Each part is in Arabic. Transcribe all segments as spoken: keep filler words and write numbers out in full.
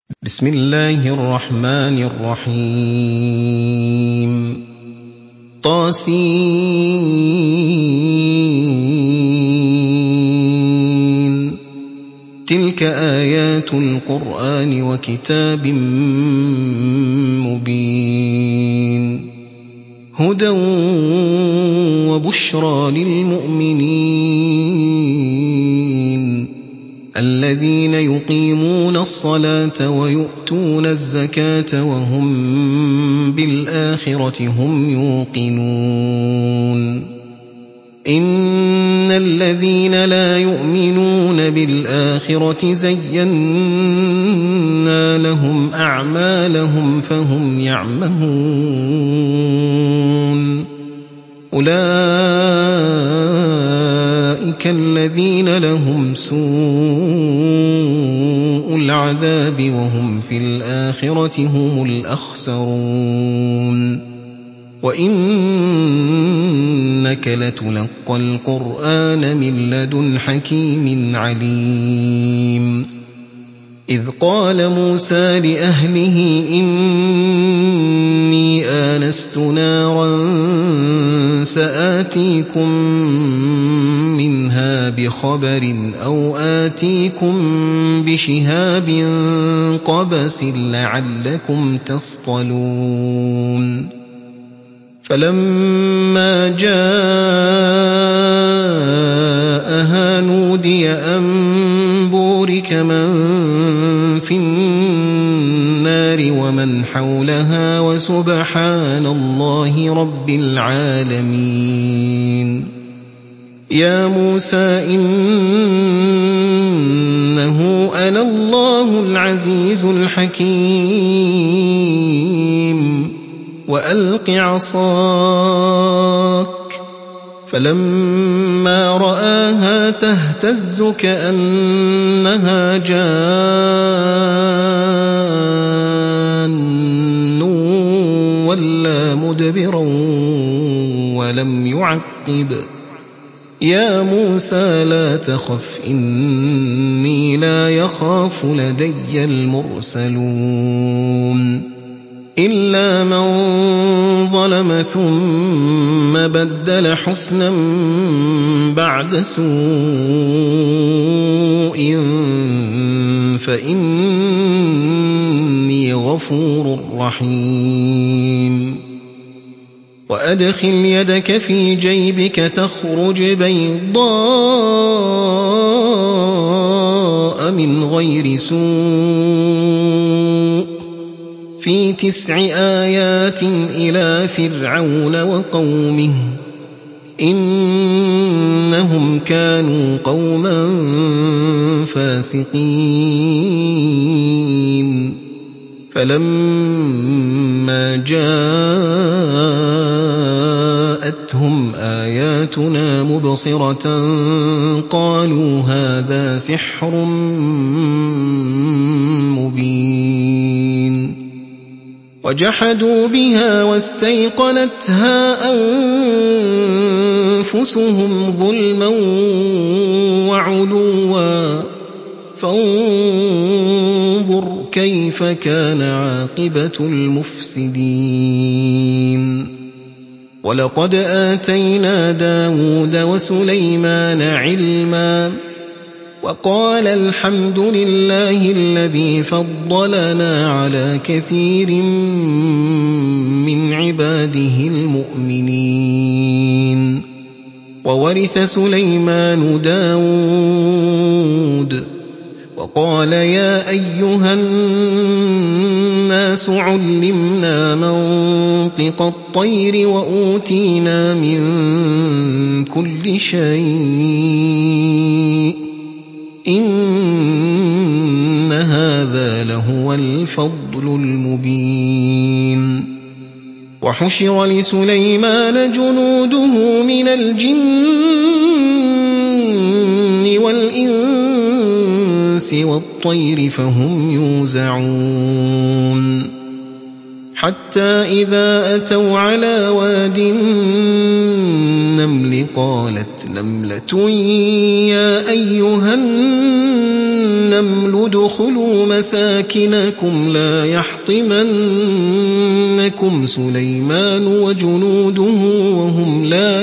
بسم الله الرحمن الرحيم طاسين تلك آيات القرآن وكتاب مبين هدى وبشرى للمؤمنين الذين يقيمون الصلاة ويؤتون الزكاة وهم بالآخرة هم يوقنون إن الذين لا يؤمنون بالآخرة زينا لهم أعمالهم فهم يعمهون أولئك الذين لهم سوء العذاب وهم في الآخرة هم الأخسرون وإنك لتلقى القرآن من لدن حكيم عليم إذ قال موسى لأهله إني آنست نارا سآتيكم منها بخبر أو آتيكم بشهاب قبس لعلكم تصطلون فلما جاءها نودي أن بورك من في النار ومن حولها وسبحان الله رب العالمين يا موسى إنه أنا الله العزيز الحكيم وألق عصاك فلما رآها تهتز كأنها جان ولا مدبرا ولم يعقب يا موسى لا تخف إني لا يخاف لدي المرسلون إلا من ظلم ثم بدل حسنا بعد سوء فإني غفور رحيم وأدخل يدك في جيبك تخرج بيضاء من غير سوء في تسع آيات إلى فرعون وقومه إنهم كانوا قوما فاسقين فلما جاءتهم آياتنا مبصرة قالوا هذا سحر مبين وجحدوا بها واستيقنتها أنفسهم ظلما وعلوا فانظر كيف كان عاقبة المفسدين ولقد آتينا داود وسليمان علما وقال الحمد لله الذي فضلنا على كثير من عباده المؤمنين وورث سليمان داود وقال يا أيها الناس علمنا منطق الطير وأوتينا من كل شيء إن هذا لهو الفضل المبين وحشر لسليمان جنوده من الجن والإنس والطير فهم يوزعون حتى إذا أتوا على واد النمل قالت نملة يا أيها النمل النَّمْلُ ادْخُلُوا مَسَاكِنَكُمْ لَا يَحْطِمَنَّكُمْ سُلَيْمَانُ وَجُنُودُهُ وَهُمْ لَا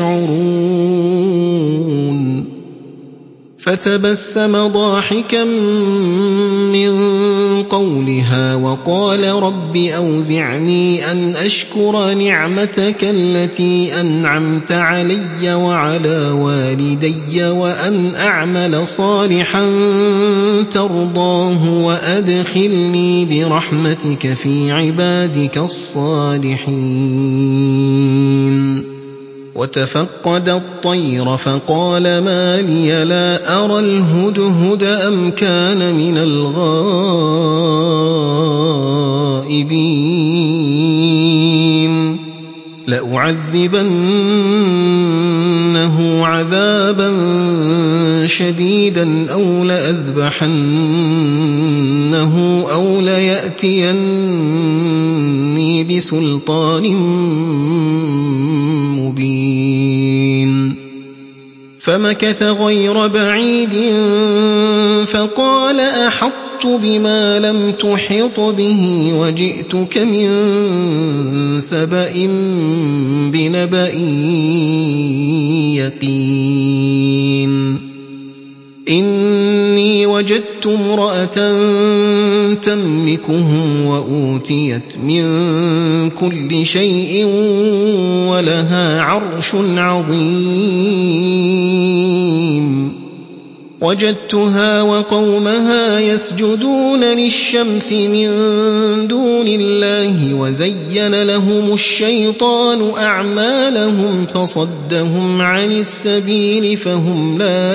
يَشْعُرُونَ فَتَبَسَّمَ ضَاحِكًا مِّن قَوْلِهَا وَقَالَ رَبِّ أَوْزِعْنِي أَنْ أَشْكُرَ نِعْمَتَكَ الَّتِي أَنْعَمْتَ عَلَيَّ وَعَلَىٰ وَالِدَيَّ وَأَنْ أَعْمَلَ صَالِحًا تَرْضَاهُ وَأَدْخِلْنِي بِرَحْمَتِكَ فِي عِبَادِكَ الصَّالِحِينَ وَتَفَقَّدَ الطَّيْرَ فَقَالَ مَا لِيَ لَا أَرَى الْهُدْهُدَ أَمْ كَانَ مِنَ الْغَائِبِينَ لَأُعَذِّبَنَّهُ عَذَابًا شَدِيدًا أَوْ لَأَذْبَحَنَّهُ أَوْ لَيَأْتِيَنِّي بِسُلْطَانٍ مُّبِينٍ فَمَكَثَ غَيْرَ بَعِيدٍ فَقَالَ أَحَطتُ بِمَا لَمْ تُحِطْ بِهِ وَجِئْتُكَ مِن سَبَإٍ بِنَبَإٍ يَقِينٍ إِنِّي وَجَدتُّ امْرَأَةً تَمْلِكُهُمْ وَأُوتِيَتْ مِن كُلِّ شَيْءٍ وَلَهَا عَرْشٌ عَظِيمٌ وَجَدتُّهَا وَقَوْمَهَا يَسْجُدُونَ لِلشَّمْسِ مِن دُونِ اللَّهِ وَزَيَّنَ لَهُمُ الشَّيْطَانُ أَعْمَالَهُمْ فَصَدَّهُمْ عَنِ السَّبِيلِ فَهُمْ لَا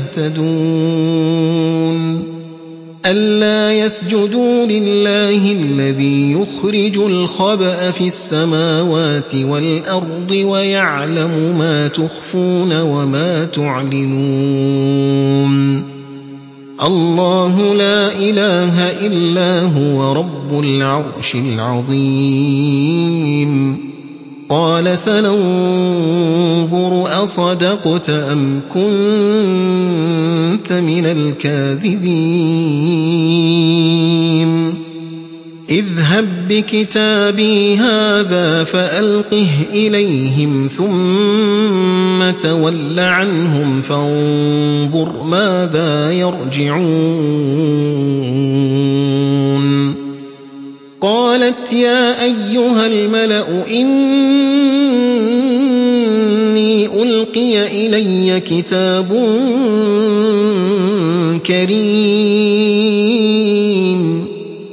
يَهْتَدُونَ أَلَّا يَسْجُدُوا لِلَّهِ الَّذِي يُخْرِجُ الْخَبْءَ فِي السَّمَاوَاتِ وَالْأَرْضِ وَيَعْلَمُ مَا تُخْفُونَ وَمَا تُعْلِنُونَ اللَّهُ لَا إِلَٰهَ إِلَّا هُوَ رَبُّ الْعَرْشِ الْعَظِيمِ قَالَ سَنَنظُرُ أَصَدَقْتَ أَمْ كُنتَ مِنَ الْكَاذِبِينَ اذْهَب بِّكِتَابِي هَٰذَا فَأَلْقِهْ إِلَيْهِمْ ثُمَّ تَوَلَّ عَنْهُمْ فَانظُرْ مَاذَا يَرْجِعُونَ قَالَتْ يَا أَيُّهَا الْمَلَأُ إِنِّي أُلْقِيَ إِلَيَّ كِتَابٌ كَرِيمٌ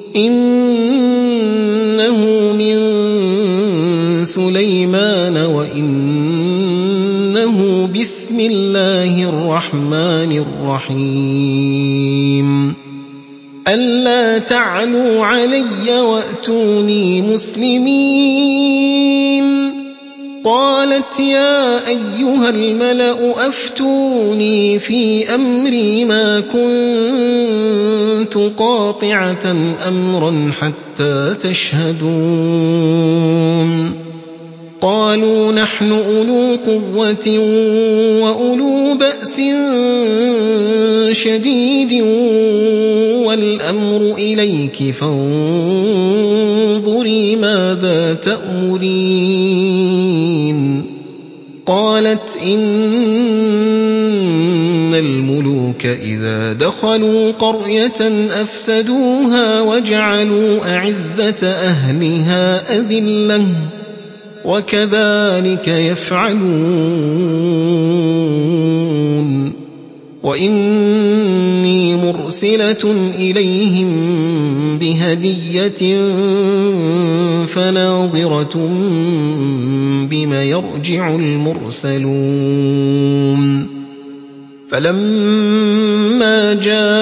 إِنَّهُ مِن سُلَيْمَانَ وَإِنَّهُ بِسْمِ اللَّهِ الرَّحْمَٰنِ الرَّحِيمِ أَلَّا تَعْلُوا عَلَيَّ وَأْتُونِي مُسْلِمِينَ قَالَتْ يَا أَيُّهَا الْمَلَأُ أَفْتُونِي فِي أَمْرِي مَا كُنتُ قَاطِعَةً أَمْرًا حَتَّىٰ تَشْهَدُونِ قَالُوا نَحْنُ أُولُو قُوَّةٍ وَأُولُو بَأْسٍ شَدِيدٍ وَالْأَمْرُ إِلَيْكِ فَانظُرِي مَاذَا تَأْمُرِينَ قَالَتْ إِنَّ الْمُلُوكَ إِذَا دَخَلُوا قَرْيَةً أَفْسَدُوهَا وَجَعَلُوا أَعِزَّةَ أَهْلِهَا أَذِلَّةً وَكَذَٰلِكَ يَفْعَلُونَ وَإِنِّي مُرْسِلَةٌ إِلَيْهِم بِهَدِيَّةٍ فَنَاظِرَةٌ بِمَ يَرْجِعُ الْمُرْسَلُونَ فَلَمَّا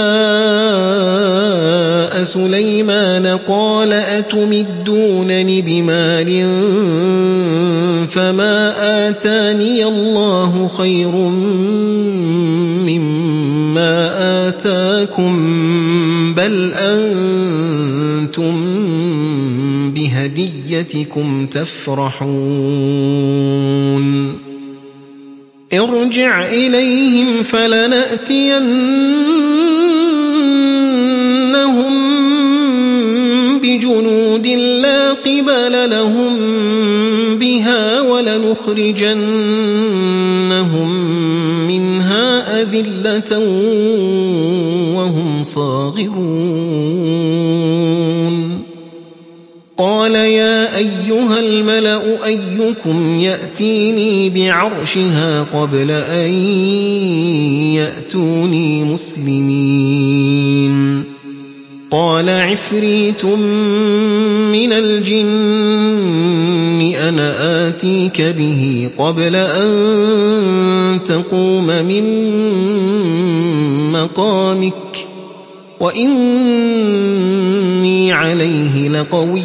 جَاءَ سُلَيْمَانَ قَالَ أَتُمِدُّونَنِ بِمَالٍ فَمَا آتَانِيَ اللَّهُ خَيْرٌ مِّمَّا آتَاكُم بَلْ أَنتُم بِهَدِيَّتِكُمْ تَفْرَحُونَ ارْجِعْ إِلَيْهِمْ فَلَنَأْتِيَنَّهُم بجنود لا قبل لهم بها ولنخرجنهم منها أذلة وهم صاغرون قال يا أيها الملأ أيكم يأتيني بعرشها قبل أن يأتوني مسلمين قال عفريت من الجن أنا آتيك به قبل أن تقوم من مقامك وإني عليه لقوي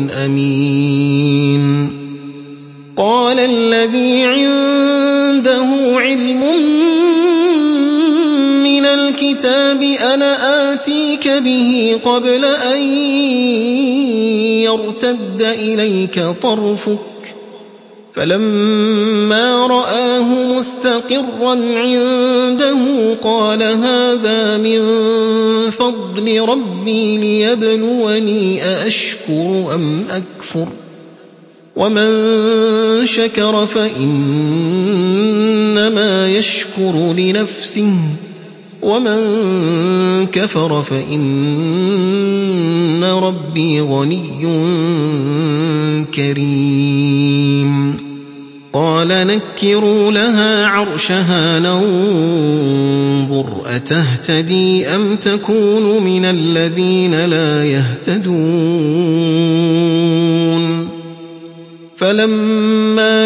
أمين قال الذي عنده علم من الكتاب أنا آتيك به قبل أن يرتد إليك طرفك فلما رآه مستقرا عنده قال هذا من فضل ربي ليبلوني أأشكر أم أكفر ومن شكر فإنما يشكر لنفسه ومن كفر فإن ربي غني كريم قال نكروا لها عرشها ننظر أتهتدي أم تكون من الذين لا يهتدون فلما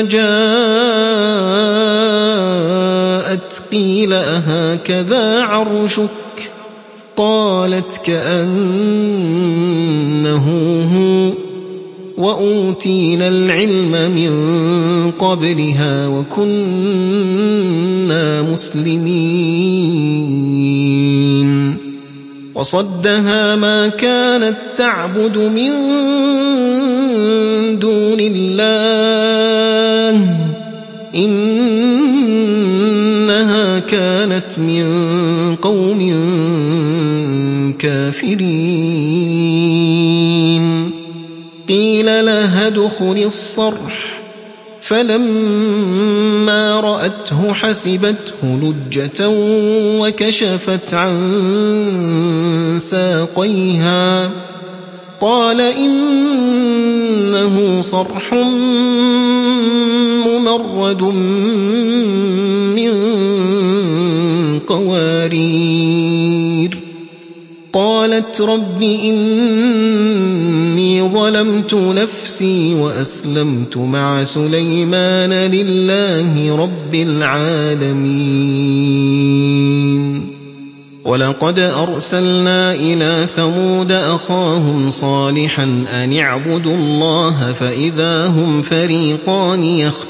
جاءت قيل أهكذا عرشك قالت كأنه هو وأوتينا العلم من قبلها وكنا مسلمين وصدها ما كانت تعبد من دون الله إنها كانت من قوم كافرين قيل لها ادخل الصرح فلما رأته حسبته لجة وكشفت عن ساقيها قال إنه صرح ممرد من قوارير قالت رب إني ظلمت نفسي وأسلمت مع سليمان لله رب العالمين ولقد أرسلنا إلى ثمود أخاهم صالحا أن اعبدوا الله فإذا هم فريقان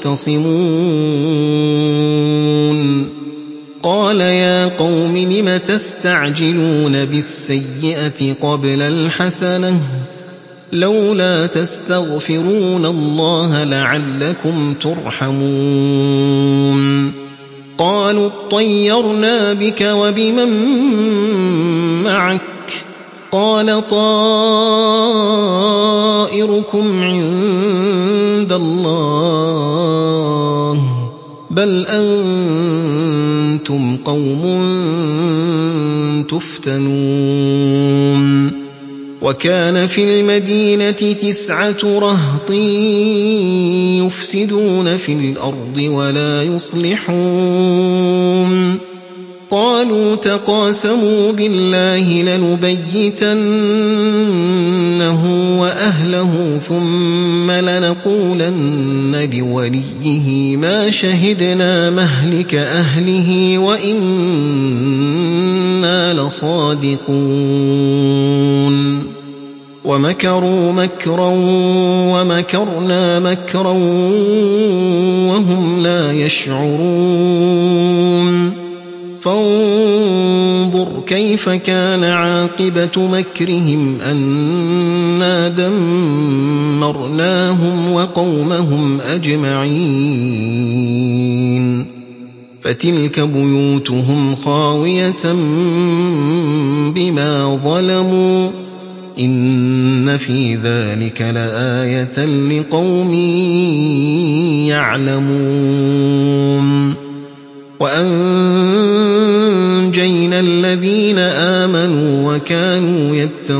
يختصمون قال يا قوم لم تستعجلون بالسيئة قبل الحسنة لولا تستغفرون الله لعلكم ترحمون قالوا اطيرنا بك وبمن معك قال طائركم عند الله بل أنتم قوم تفتنون وكان في المدينة تسعة رهط يفسدون في الأرض ولا يصلحون قالوا تقاسموا بالله لنبيتنه وأهله ثم لنقولن لوليه ما شهدنا مهلك أهله وإنا لصادقون ومكروا مكرا ومكرنا مكرا وهم لا يشعرون فانظر كيف كان عاقبة مكرهم أنا دمرناهم وقومهم أجمعين فتلك بيوتهم خاوية بما ظلموا إن إِنَّ فِي ذَلِكَ لَآيَةً لِقَوْمٍ يَعْلَمُونَ وَأَنجَيْنَا الَّذِينَ آمَنُوا وَكَانُوا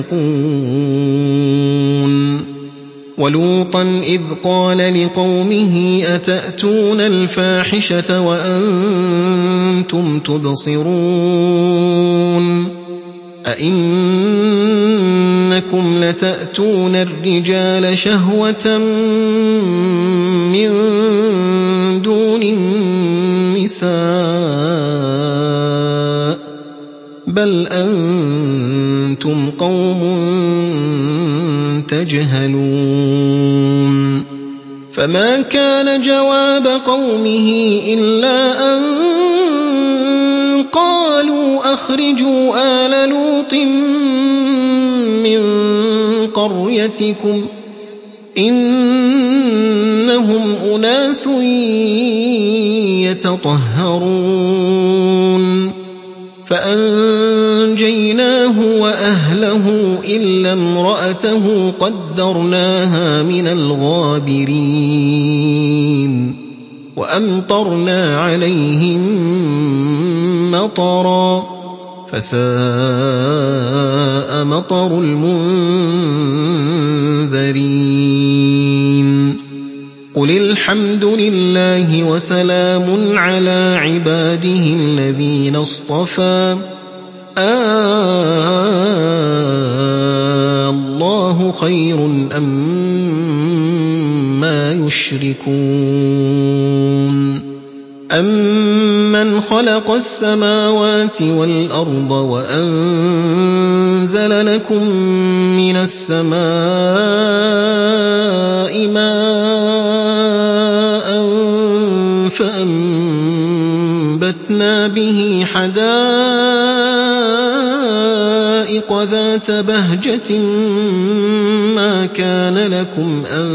يَتَّقُونَ وَلُوطًا إِذْ قَالَ لِقَوْمِهِ أَتَأْتُونَ الْفَاحِشَةَ وَأَنتُمْ تُبْصِرُونَ أَئِنَّكُمْ لَتَأْتُونَ الرِّجَالَ شَهْوَةً مِّن دُونِ النِّسَاءِ بَلْ أَنتُمْ قَوْمٌ تَجْهَلُونَ فَمَا كَانَ جَوَابَ قَوْمِهِ إِلَّا أَن قَالُوا أَخْرِجُوا آلَ لُوطٍ مِّن قَرْيَتِكُمْ إِنَّهُمْ أُنَاسٌ يَتَطَهَّرُونَ فَأَنجَيْنَاهُ وَأَهْلَهُ إِلَّا امْرَأَتَهُ قَدَّرْنَاهَا مِنَ الْغَابِرِينَ وَأَمْطَرْنَا عَلَيْهِم مَّطَرًا فَسَاءَ مَطَرُ الْمُنذَرِينَ قُلِ الْحَمْدُ لِلَّهِ وَسَلَامٌ عَلَىٰ عِبَادِهِ الَّذِينَ اصْطَفَىٰ آللَّهُ خَيْرٌ أَمَّا يُشْرِكُونَ أَمَّنْ خَلَقَ السَّمَاوَاتِ وَالْأَرْضَ وَأَنزَلَ لَكُم مِّنَ السَّمَاءِ مَاءً فَأَنبَتْنَا بِهِ حَدَائِقَ ذَاتَ بَهْجَةٍ مَّا كَانَ لَكُمْ أَن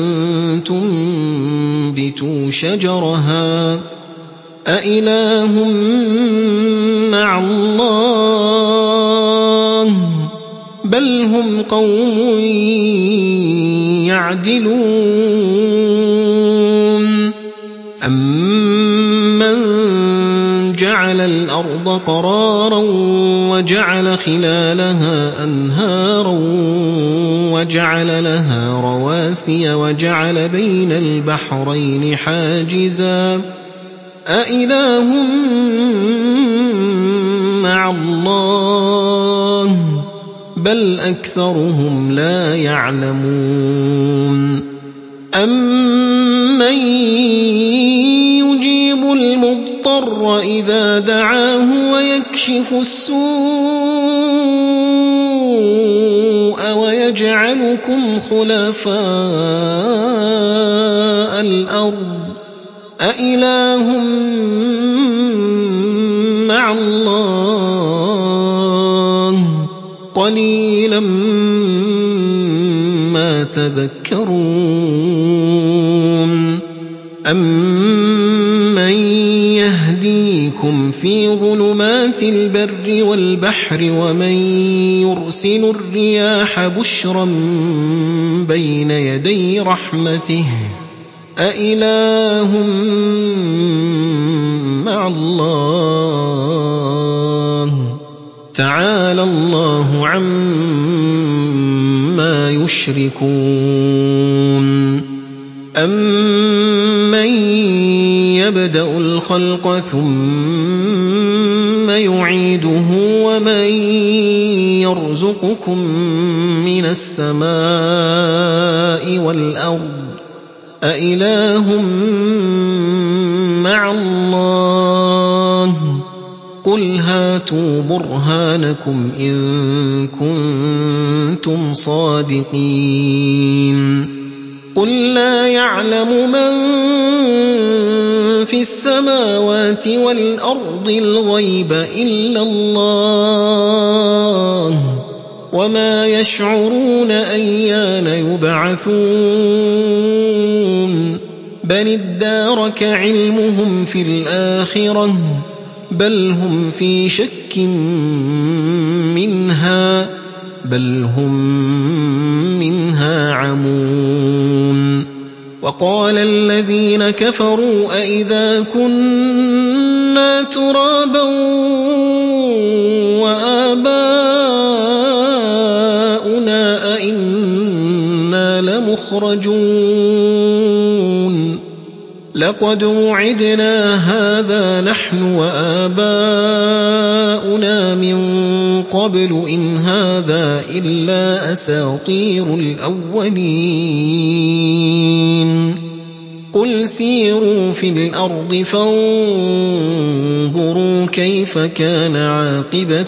تُنبِتُوا شَجَرَهَا أَإِلَٰهٌ مَّعَ اللَّهِ بَلْ هُمْ قَوْمٌ يَعْدِلُونَ أَمَّن جَعَلَ الْأَرْضَ قَرَارًا وَجَعَلَ خِلَالَهَا أَنْهَارًا وَجَعَلَ لَهَا رَوَاسِيَ وَجَعَلَ بَيْنَ الْبَحْرَيْنِ حَاجِزًا أَإِلَٰهٌ مَّعَ اللَّهِ بَلْ أَكْثَرُهُمْ لَا يَعْلَمُونَ أَمَّن يُجِيبُ الْمُضْطَرَّ إِذَا دَعَاهُ وَيَكْشِفُ السُّوءَ وَيَجْعَلُكُمْ خُلَفَاءَ الْأَرْضِ أَإِلَٰهٌ مَّعَ اللَّهِ قَلِيلًا مَّا تَذَكَّرُونَ أَمَّن يَهْدِيكُمْ فِي ظُلُمَاتِ الْبَرِّ وَالْبَحْرِ وَمَن يُرْسِلُ الرِّيَاحَ بُشْرًا بَيْنَ يَدَيْ رَحْمَتِهِ أَإِلَٰهٌ مَّعَ اللَّهِ تَعَالَى اللَّهُ عَمَّا يُشْرِكُونَ أَمَّن يَبْدَأُ الْخَلْقَ ثُمَّ يُعِيدُهُ وَمَن يَرْزُقُكُم مِّنَ السَّمَاءِ وَالْأَرْضِ أَإِلَٰهٌ مَّعَ اللَّهِ قُلْ هَاتُوا بُرْهَانَكُمْ إِن كُنتُمْ صَادِقِينَ قُل لَّا يَعْلَمُ مَن فِي السَّمَاوَاتِ وَالْأَرْضِ الْغَيْبَ إِلَّا اللَّهُ وَمَا يَشْعُرُونَ أَيَّانَ يُبْعَثُونَ بَلِ ادَّارَكَ عِلْمُهُمْ فِي الْآخِرَةِ بَلْ هُمْ فِي شَكٍّ مِّنْهَا بَلْ هُم ينعمون وقال الذين كفروا أئذا كنا ترابا وآباؤنا أئنا لمخرجون لقد وعدنا هذا نحن وآباؤنا من قبل إن هذا إلا أساطير الأولين قل سيروا في الأرض فانظروا كيف كان عاقبة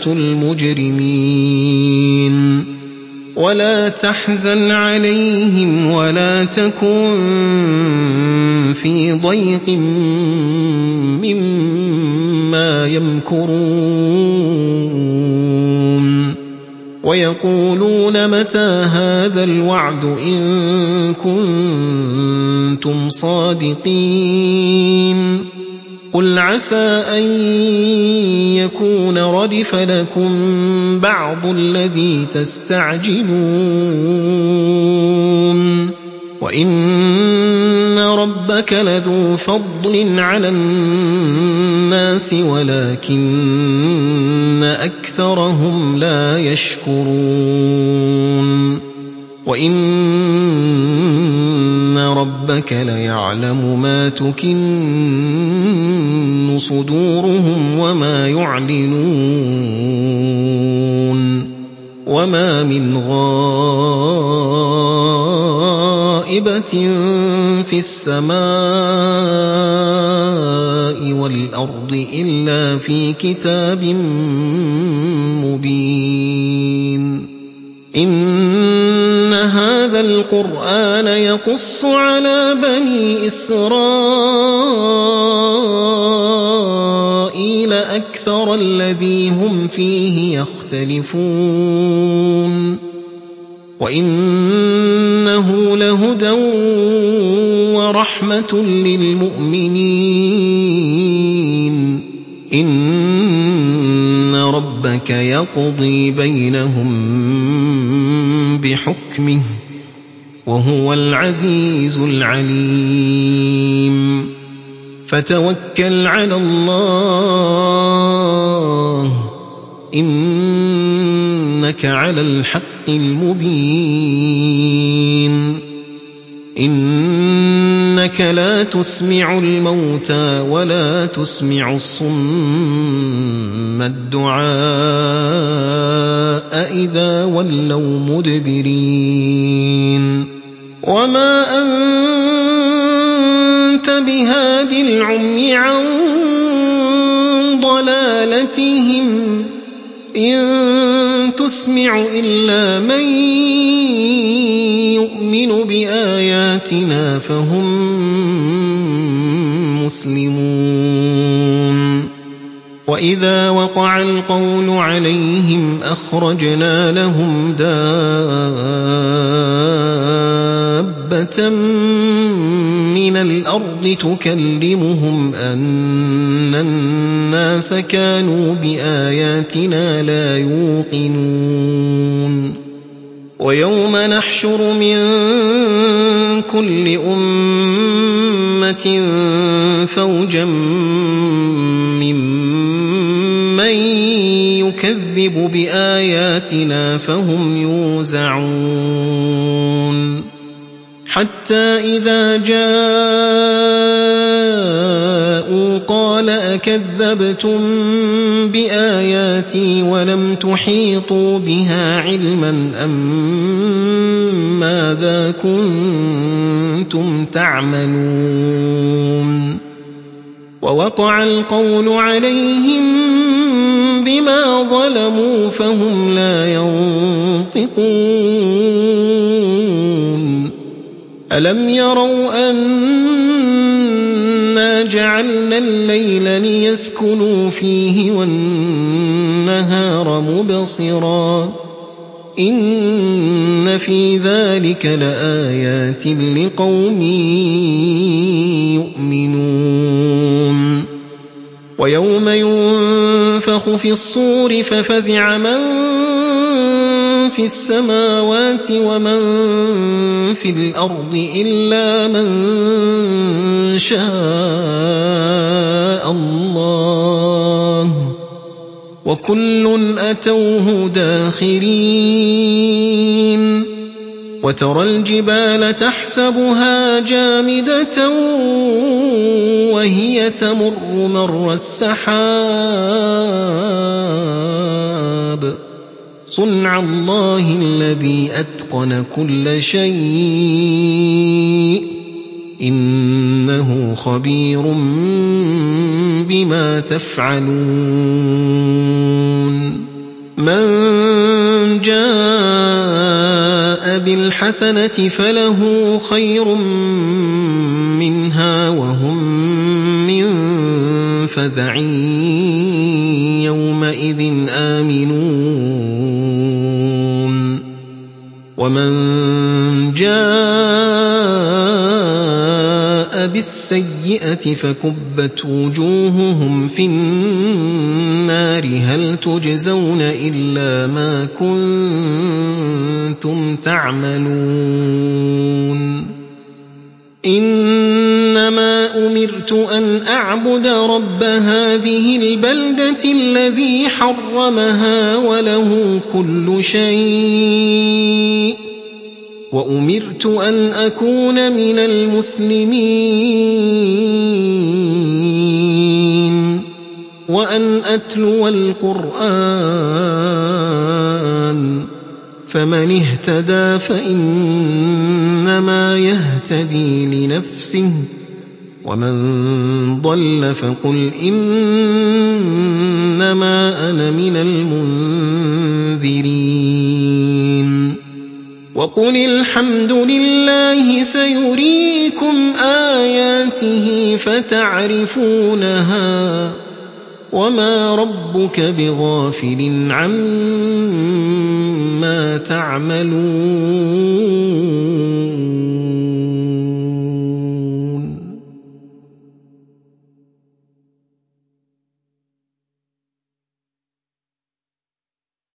المجرمين ولا تحزن عليهم ولا تكن في ضيق مما يمكرون ويقولون متى هذا الوعد إن كنتم صادقين قل عسى أن يكون ردف لكم بعض الذي تستعجلون وإن ربك لذو فضل على الناس ولكن أكثرهم لا يشكرون وإن ربك ليعلم ما تكن صدورهم وما يعلنون وما من غائبة في السماء والأرض إلا في كتاب مبين إن هذا القرآن يقص على بني إسرائيل أكثر الذي هم فيه يختلفون وإنه لهدى ورحمة للمؤمنين إن ربك يقضي بينهم بحكمه وهو العزيز العليم فتوكل على الله إنك على الحق المبين إنك لا تسمع الموتى ولا تسمع الصم الدعاء إذا ولوا مدبرين وما أنت بهاد العمي عن ضلالتهم إن تسمع إلا من يؤمن بآياتنا فهم مسلمون وإذا وقع القول عليهم أخرجنا لهم دابة من الأرض تكلمهم أن الناس كانوا بآياتنا لا يوقنون ويوم نحشر من كل أمة فوجا ممن يكذب بآياتنا فهم يوزعون حتى إذا جاءوا قال أكذبتم بآياتي ولم تحيطوا بها علما أم ماذا كنتم تعملون ووقع القول عليهم بما ظلموا فهم لا ينطقون ألم يروا أنا جعلنا الليل ليسكنوا فيه والنهار مبصرا إن في ذلك لآيات لقوم يؤمنون ويوم ينفخ في الصور ففزع من فِي السَّمَاوَاتِ وَمَن فِي الْأَرْضِ إِلَّا مَن شَاءَ اللَّهُ ۚ وَكُلٌّ أَتَوْهُ دَاخِرِينَ وَتَرَى الْجِبَالَ تَحْسَبُهَا جَامِدَةً وَهِيَ تَمُرُّ مَرَّ السَّحَابِ ۚ صُنْعَ اللَّهِ الَّذِي أَتْقَنَ كُلَّ شَيْءٍ ۚ إِنَّهُ خَبِيرٌ بِمَا تَفْعَلُونَ مَن جَاءَ بِالْحَسَنَةِ فَلَهُ خَيْرٌ مِّنْهَا وَهُم مِّن فَزَعٍ يَوْمَئِذٍ آمِنُونَ وَمَن جَاءَ بِالسَّيِّئَةِ فَكُبَّتْ وُجُوهُهُمْ فِي النَّارِ هَلْ تُجْزَوْنَ إِلَّا مَا كُنتُمْ تَعْمَلُونَ إِنَّمَا أُمِرْتُ أَنْ أَعْبُدَ رَبَّ هَٰذِهِ الْبَلْدَةِ الَّذِي حَرَّمَهَا وَلَهُ كُلُّ شَيْءٍ ۖ وَأُمِرْتُ أَنْ أَكُونَ مِنَ الْمُسْلِمِينَ وَأَنْ أَتْلُوَ الْقُرْآنَ ۚ فَمَنِ اهْتَدَىٰ فَإِنَّمَا يَهْتَدِي لِنَفْسِهِ ۖ وَمَن ضَلَّ فَقُلْ إِنَّمَا أَنَا مِنَ الْمُنذِرِينَ وَقُلِ الْحَمْدُ لِلَّهِ سَيُرِيكُمْ آيَاتِهِ فَتَعْرِفُونَهَا ۚ وَمَا رَبُّكَ بِغَافِلٍ عَمَّا تَعْمَلُونَ